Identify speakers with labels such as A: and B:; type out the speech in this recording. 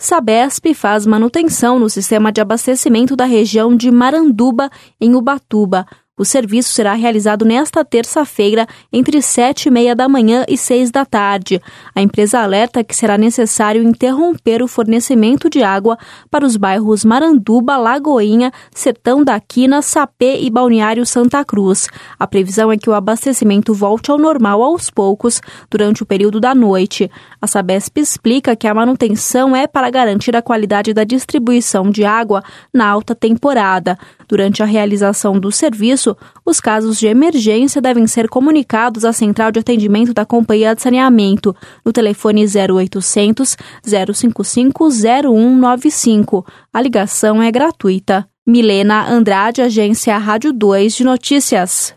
A: Sabesp faz manutenção no sistema de abastecimento da região de Maranduba, em Ubatuba. O serviço será realizado nesta terça-feira, entre 7h30 da manhã e 6 da tarde. A empresa alerta que será necessário interromper o fornecimento de água para os bairros Maranduba, Lagoinha, Sertão da Quina, Sapê e Balneário Santa Cruz. A previsão é que o abastecimento volte ao normal aos poucos durante o período da noite. A Sabesp explica que a manutenção é para garantir a qualidade da distribuição de água na alta temporada. Durante a realização do serviço, os casos de emergência devem ser comunicados à Central de Atendimento da Companhia de Saneamento, no telefone 0800 055 0195. A ligação é gratuita. Milena Andrade, Agência Rádio 2 de Notícias.